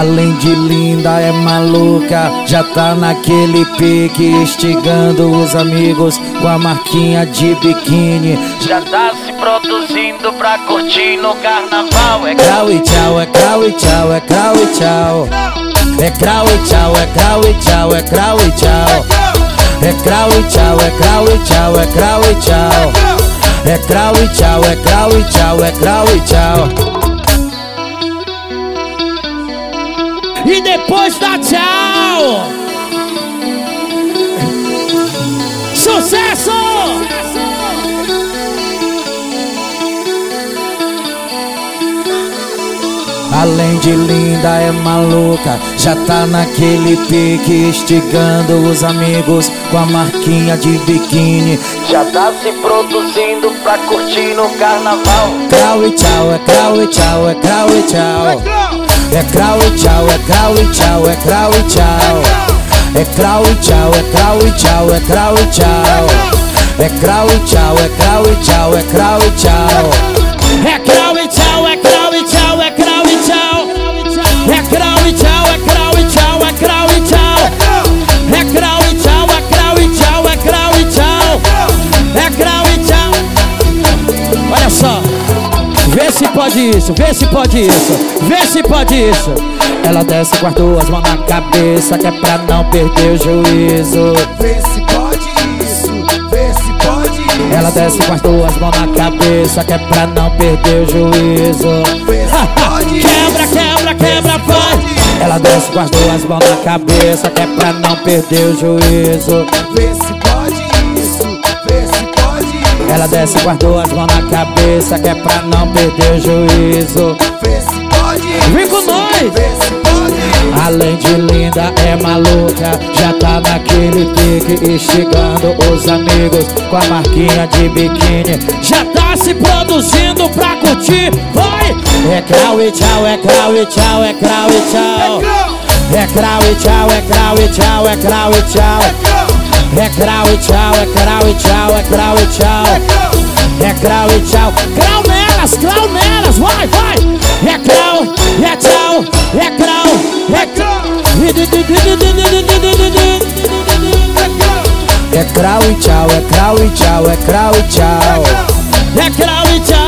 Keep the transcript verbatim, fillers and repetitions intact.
Além de linda é maluca, já tá naquele pique, instigando os amigos com a marquinha de biquíni. Já tá se produzindo pra curtir no carnaval. É crau e tchau, é crau e tchau, é crau e tchau. É crau e tchau, é crau e tchau, é crau e tchau. É crau e tchau, é crau e tchau, é crau e tchau. É crau e tchau, é crau e tchau, é crau e tchau. E depois dá tchau. Sucesso! Além de linda é maluca, já tá naquele pique, instigando os amigos com a marquinha de biquíni. Já tá se produzindo pra curtir no carnaval. Crau e tchau, é crau e tchau, é crau e tchau. É crau e tchau, é crau e tchau, é crau e tchau. É crau e tchau, é crau e tchau, é crau e tchau. É crau e tchau, é crau e tchau, é crau e tchau. É crau e tchau, é crau e tchau, é crau e tchau. É crau e tchau, é crau e tchau, é crau e tchau. É crau e tchau, é crau e tchau, é crau e tchau. É crau e tchau. Olha só, vê se pode isso, vê se pode isso, vê se pode isso. Ela desce com as duas mãos na cabeça, que é pra não perder o juízo. Vê se pode isso, vê se pode isso. Ela desce com as duas mãos na cabeça, que é pra não perder o juízo. Vê se pode isso. Quebra, quebra, quebra, vai. Ela desce com as duas mãos na cabeça, que é pra não perder o juízo. Vê se pode isso, vê se pode isso. Ela desce com as duas mãos na cabeça, que é pra não perder o juízo. Vê se pode isso. Vem com nós. Vê se pode isso. Além de linda é maluca, já tá naquele pique, instigando os amigos com a marquinha de biquíni. Já tá se produzindo pra curtir, vai! É crau e tchau, é crau e tchau, é crau e tchau. É crau e tchau, é crau e tchau, é crau e tchau. É crau e tchau, é crau e tchau, é crau e tchau. É crau e tchau. Crau nelas, crau nelas, vai, vai! É crau, é tchau, é crau, é crau. É crau e tchau, é crau e tchau, é crau e tchau. É crau e tchau.